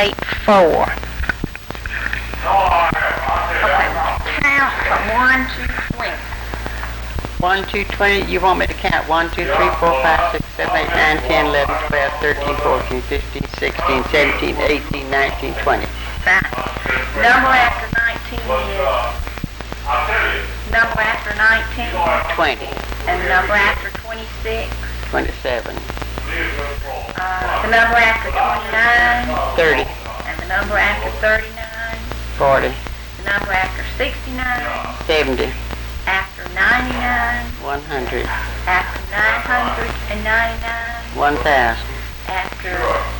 184. Okay, count from 1 to 20. 1, 2, 20. You want me to count 1, 2, 3, 4, 5, 6, 7, 8, 9, 10, 11, 12, 13, 14, 15, 16, 17, 18, 19, 20. Right. Number after 19 is... Number after 19? 20. And the number after 26? 27. The number after 29? 30. And the number after 39? 40. The number after 69? 70. After 99? 100. After 999? 1,000. After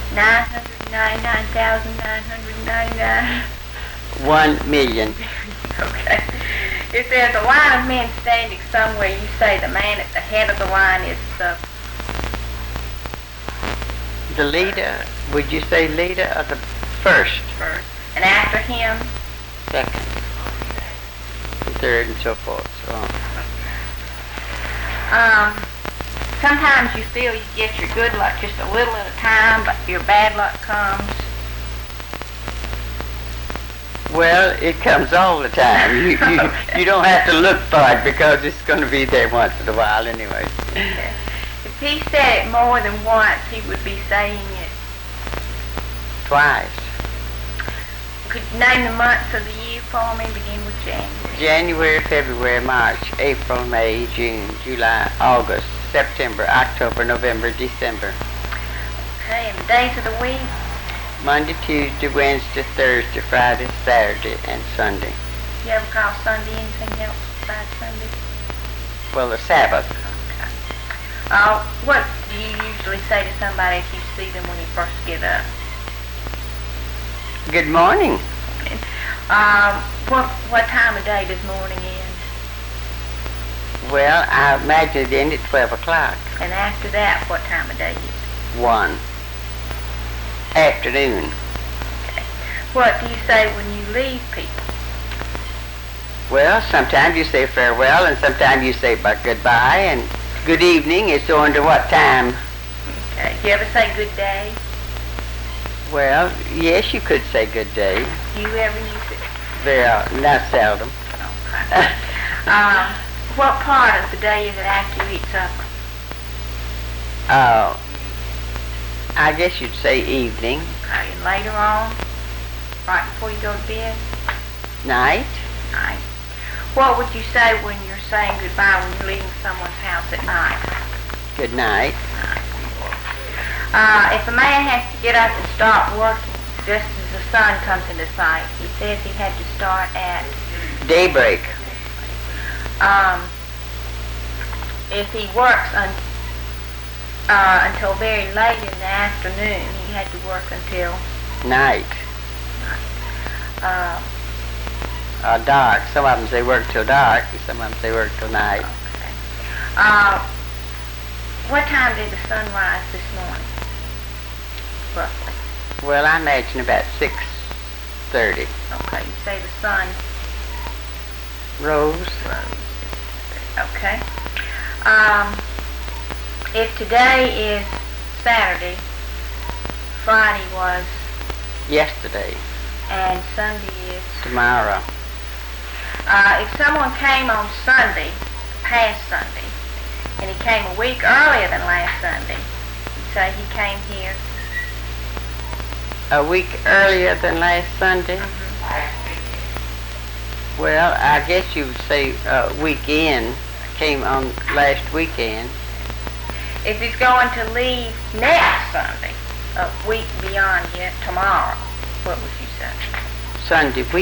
999,999? 1 million. Okay. If there's a line of men standing somewhere, you say the man at the head of the line is The leader, would you say leader or the first? first. And after him? Second. And third and so forth. So on. Sometimes you feel you get your good luck just a little at a time, but your bad luck comes. Well, it comes all the time. You don't have to look for it because it's going to be there once in a while anyway. Okay. If he said it more than once, he would be saying it Twice. Could you name the months of the year for me? Begin with January. January, February, March, April, May, June, July, August, September, October, November, December. Okay, and the days of the week? Monday, Tuesday, Wednesday, Thursday, Friday, Saturday, and Sunday. You ever call Sunday anything else besides Sunday? Well, the Sabbath. Okay. What do you usually say to somebody if you see them when you first get up? Good morning. What time of day does morning end? Well, I imagine it ended at 12 o'clock. And after that, what time of day is it? 1. Afternoon. Okay. What do you say when you leave people? Well, sometimes you say farewell, and sometimes you say goodbye, and good evening. It's on to what time? Okay. Do you ever say good day? Well, yes, you could say good day. Do you ever use it? Not seldom. Okay. What part of the day is it after you eat supper? I guess you'd say evening. Okay. And later on? Right before you go to bed? Night. Night. What would you say when you're saying goodbye when you're leaving someone's house at night? Good night. If a man has to get up and start working just as the sun comes into sight, he says he had to start at Daybreak. if he works until very late in the afternoon, he had to work until Night. Dark. Some of them say work till dark, and some of them say work till night. Okay. What time did the sun rise this morning? Roughly. Well, I imagine about 6:30. Okay, you say the sun Rose. rose. Okay. If today is Saturday, Friday was, Yesterday. and Sunday is, Tomorrow. if someone came on Sunday, past Sunday, and he came a week earlier than last Sunday, you'd say he came here. A week earlier than last Sunday? Well, I guess you would say weekend. Came on last weekend. If he's going to leave next Sunday, a week beyond yet, tomorrow, what would you say? Sunday week.